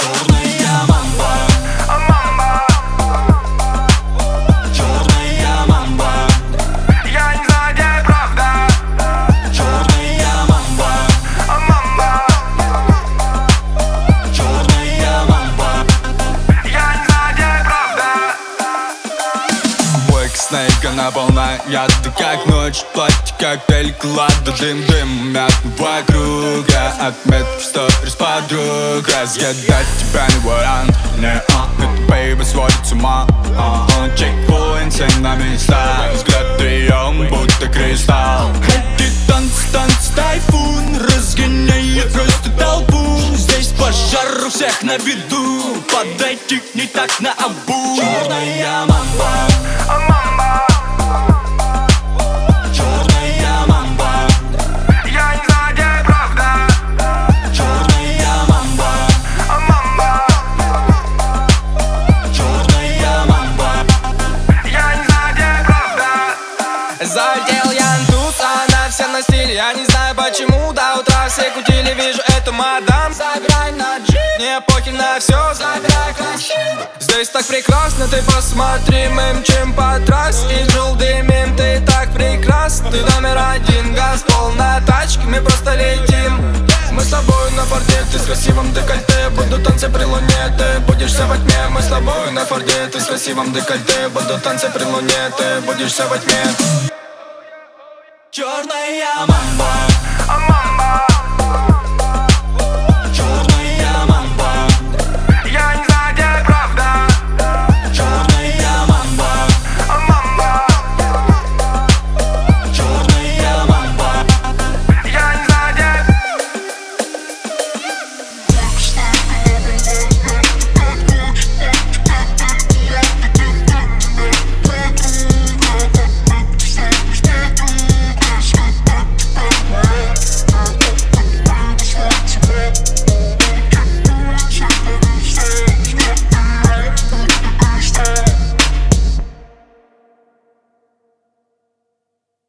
Черная мамба, черная мамба, Я не злодей, правда. черная мамба, черная мамба. Я не злодей, правда. Бойк Снейк, она полна яда, как ночь. Платье, коктейль, клада, дым мятный в округе. Отметки в сторис подруг. Разгадать тебя не вариант. Это бейби сводит с ума. Чекпоинт, всем на места. Взгляд прием, будто кристалл. Эти танцы, тайфун, разгоняет просто толпу. Здесь пожар у всех на виду. Подойти не так на обу. Черная мамба, черная мамба, Я не злодей, правда. черная мамба, черная мамба. Я не злодей, правда. Залетел Ян тут, а она вся на стиле. Я не знаю почему, до утра все кутили. Вижу эту мадам, забирай на джип. Мне похер на все, забирай красиво. Здесь так прекрасно, ты посмотри, мы мчим по трассе. И жил дымим, ты так прекрасна. Ты номер один, газ полная тачки, мы просто летим. Мы с тобой на форте, ты с красивым декольте. Буду танцы при луне, ты будешься во тьме. Мы с тобой на форте, ты с красивым декольте. Буду танцы при луне, ты будешься во тьме. Черная мамба.